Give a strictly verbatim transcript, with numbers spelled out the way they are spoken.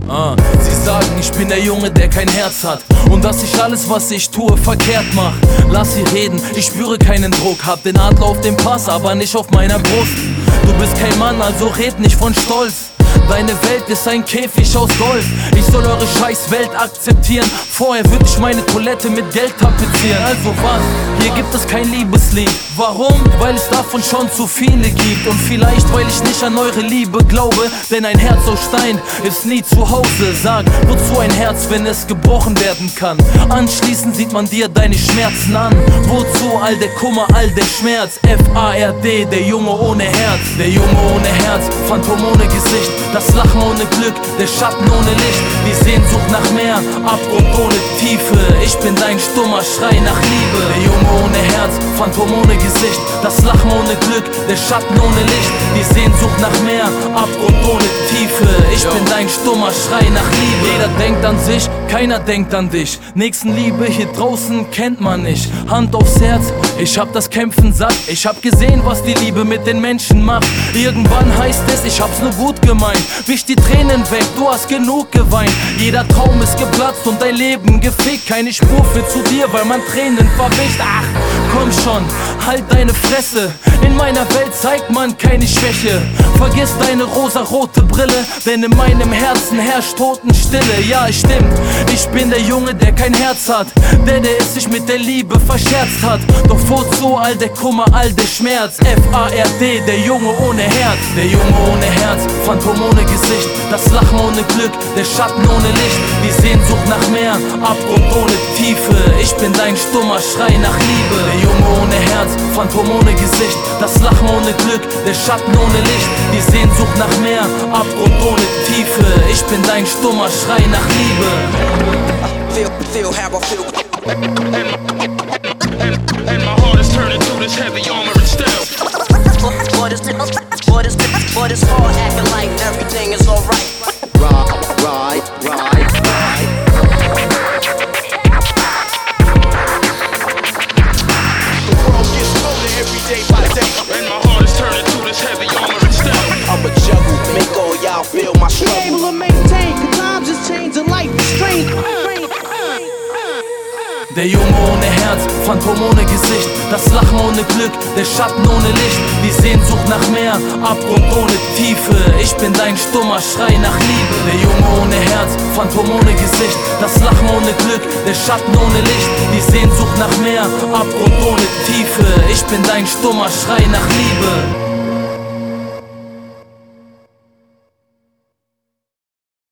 Ah, sie sagen, ich bin der Junge, der kein Herz hat und dass ich alles, was ich tue, verkehrt mach. Lass sie reden, ich spüre keinen Druck. Hab den Adler auf dem Pass, aber nicht auf meiner Brust. Du bist kein Mann, also red nicht von Stolz. Deine Welt ist ein Käfig aus Gold. Ich soll eure scheiß Welt akzeptieren. Vorher würde ich meine Toilette mit Geld tapezieren. Also was? Hier gibt es kein Liebeslied. Warum? Weil es davon schon zu viele gibt. Und vielleicht, weil ich nicht an eure Liebe glaube. Denn ein Herz aus Stein ist nie zu Hause. Sag, wozu ein Herz, wenn es gebrochen werden kann? Anschließend sieht man dir deine Schmerzen an. Wozu all der Kummer, all der Schmerz? F A R D, der Junge ohne Herz. Der Junge ohne Herz, Phantom ohne Gesicht. Das Lachen ohne Glück, der Schatten ohne Licht. Die Sehnsucht nach mehr, Abgrund ohne Tiefe. Ich bin dein stummer Schrei nach Liebe. Der Junge ohne Herz, Phantom ohne Gesicht. Das Lachen ohne Glück, der Schatten ohne Licht. Die Sehnsucht nach mehr, Abgrund ohne Tiefe. Ich bin dein stummer Schrei nach Liebe. Jeder denkt an sich, keiner denkt an dich. Nächstenliebe hier draußen kennt man nicht. Hand aufs Herz, ich hab das Kämpfen satt. Ich hab gesehen, was die Liebe mit den Menschen macht. Irgendwann heißt es, ich hab's nur gut gemeint. Wisch die Tränen weg, du hast genug geweint. Jeder Traum ist geplatzt und dein Leben gefickt. Keine Spur führt zu dir, weil man Tränen verwischt. Ach, komm schon, halt deine Fresse. In meiner Welt zeigt man keine Schwäche. Vergiss deine rosarote Brille, denn in meinem Herzen herrscht Totenstille. Ja, es stimmt, ich bin der Junge, der kein Herz hat. Der, der es sich mit der Liebe verscherzt hat. Doch wozu all der Kummer, all der Schmerz? F A R D, der Junge ohne Herz. Der Junge ohne Herz, Phantom ohne Gesicht. Das Lachen ohne Glück, der Schatten ohne Licht. Die Sehnsucht nach mehr, Abgrund ohne Tiefe. Ich bin dein stummer Schrei nach Liebe. Der Junge ohne Herz, Phantom ohne Gesicht. Das Lachen ohne Glück, der Schatten ohne Licht. Die Sehnsucht nach mehr, Abgrund ohne Tiefe. Ich bin dein stummer Schrei nach Liebe. Feel, feel how I feel. And, and, and my heart is turning to this heavy armor and stealth. What is this? What is this? What is hard acting like everything is alright? Right, right, right, right. The world gets colder every day by day. And my heart is turning to this heavy armor and stealth. I'm a juggle, make all y'all feel my Be struggle. able to maintain, cause times is changing, life is strange. Der Junge ohne Herz, Phantom ohne Gesicht. Das Lachen ohne Glück, der Schatten ohne Licht. Die Sehnsucht nach mehr, Abgrund ohne Tiefe. Ich bin dein stummer Schrei nach Liebe. Der Junge ohne Herz, Phantom ohne Gesicht. Das Lachen ohne Glück, der Schatten ohne Licht. Die Sehnsucht nach mehr, Abgrund ohne Tiefe. Ich bin dein stummer Schrei nach Liebe.